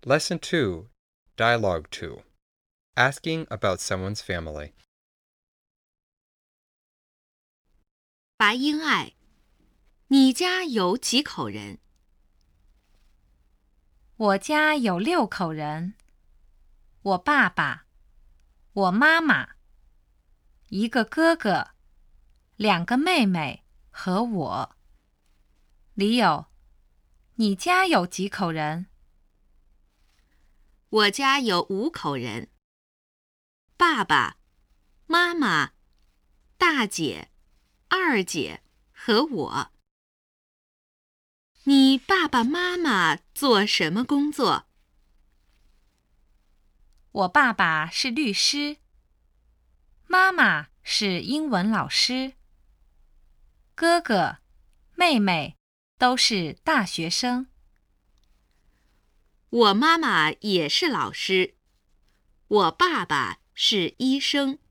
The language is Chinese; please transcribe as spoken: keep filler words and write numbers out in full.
Lesson two, Dialogue two. Asking about someone's family. 白英爱，你家有几口人？ 我家有六口人，我爸爸，我妈妈，一个哥哥，两个妹妹和我。李友，你家有几口人？ 我家有五口人，爸爸、妈妈、大姐、二姐和我。你爸爸妈妈做什么工作？ 我爸爸是律师，妈妈是英文老师，哥哥、妹妹都是大学生。 我妈妈也是老师，我爸爸是医生。